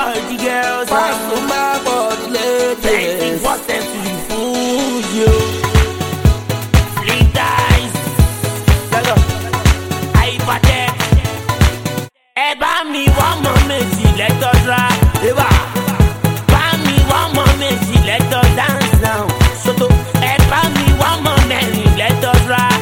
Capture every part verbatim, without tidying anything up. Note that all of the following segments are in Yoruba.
the girls. Pass to my body, ladies. Twenty percent to the food, yo. Fleet eyes. Hello. Hypertech. Ẹ bá mi wá mọ méjì, let us rap. Ẹ bá. Bá mi wá mọ méjì, let us dance now. Soto. Ẹ bá mi wá mọ mẹ́rin, let us rap.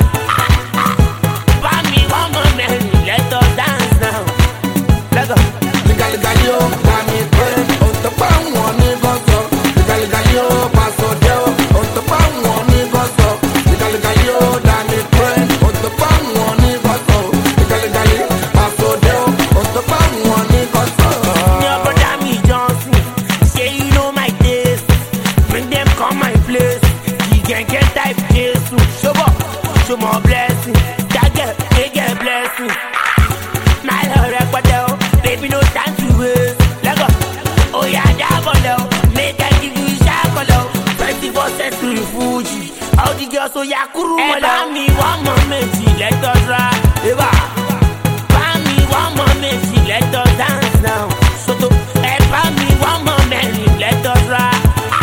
Bá mi wá mọ mẹ́rin, let us dance now. Let's go. Ligalio, dami brain, on the pound one in gozo. Ligalio, paso deo, on the pound one in gozo. Ligalio, dami brain, on the pound one in gozo. Ligalio, paso deo, on the pound one in gozo. Your brother me Johnson, say you know my taste. Bring them come my place. You can get type Jesus. Show up, show more blessing. That get, they get blessing. My love, record, baby, no time to waste. Let go. Oh yeah, double. Make I give you shackle. twenty-four cents to the Fuji. All the girls, so yeah, kuru. Hey, buy me one more méjì, let us rap. Hey, buy me one more méjì, let us dance now. Soto. Hey, buy me one more méjì, let us rap.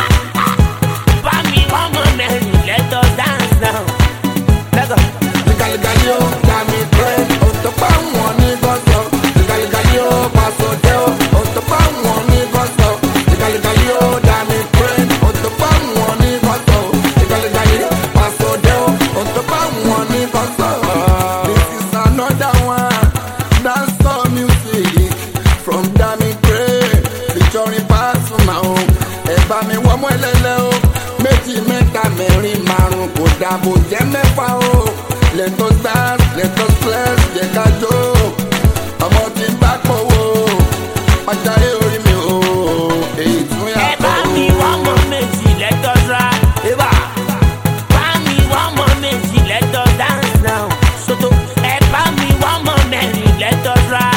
Buy me one more méjì, let us dance now. Let go. Ligalio, dami brain, on the pound one in gozo. Ligalio, paso deo, on the pound one in gozo. Ligalio, dami brain, on the pound one in gozo. Ligalio, paso deo, on the pound one in gozo. This is another one, dancehall music from Dami Brain, featuring Pasuma o. Ẹ bá mi wọ́n mọ́ ẹlẹ́lẹ́ o, méjì mẹ́ta mẹ́rin márùn-ún kò dàbò jẹ́ mẹ́fà o. Let us dance, let us flex, jẹ́ ká jó. Ọmọ tí ń bá pọ̀wọ́, ọjà yẹ orí mi o. Èyí tún yà Ẹ bá mi wá mọ méjì, let us rap. Ẹ bá. Bá mi wá mọ méjì, let us dance now. Soto. Ẹ bá mi wá mọ mẹ́rin, let us rap.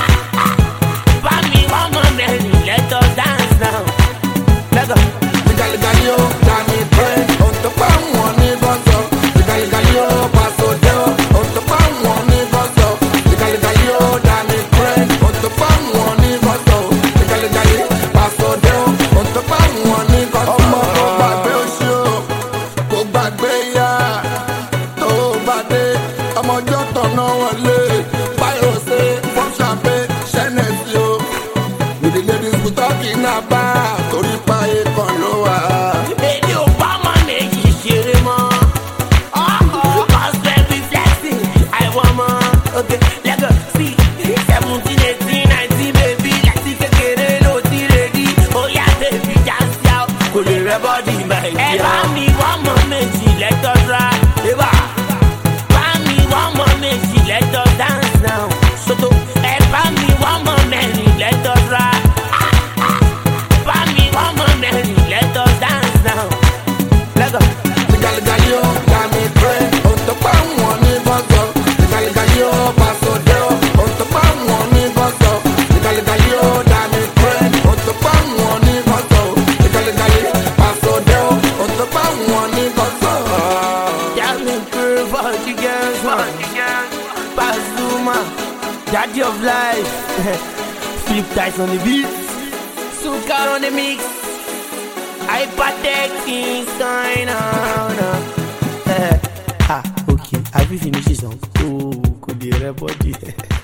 Bá mi wá mọ mẹ́rin, let us dance now. Let's go. Ligalio, dami brain, on the pound one in gozo. Ligalio, paso deo, on the pound one in gozo. Ligalio, dami brain, on the pound one in gozo. Ligalio, paso deo, on the pound one in gozo. Ọmọ tó gbàgbé oṣù, kò gbàgbé ya, tó bá dé, ọmọjọ́ tọ̀nà wọlé. Báyọ̀ ṣe fún ṣàpé, ṣẹ́nẹ̀sì o. With the ladies we talking about, torí pa ikọ̀ ló wà. Baby, ò bá mọ méjì ṣeré mọ́. Uh-oh, cause baby flexing, I want more. Okay, let's go. See, seventeen, eighteen, nineteen, baby, láti kékeré ló ti ready. Oh yeah, baby, dance out. Kò lè rẹ body, my dear. Ẹ bá mi wá mọ méjì, let us rap. Ẹ bá. Bá mi wá mọ méjì, let us dance now. Soto. Ẹ bá mi wá mọ mẹ́rin, let us rap. Bá mi wá mọ mẹ́rin, let us dance now. Let's go. Ligalio, dami brain, on the pound one in gozo. Ligalio, paso deo, on the pound one in gozo. Ligalio, dami brain, on the pound one in gozo. Ligalio, paso deo, on the pound one in gozo. Dami Brain for the girls, man. Pasuma, daddy of life. Flip ties on the beat. Sukar on the mix. Hypertech inside now. Ah, okay. Have you finished this song? Oh, could be a body.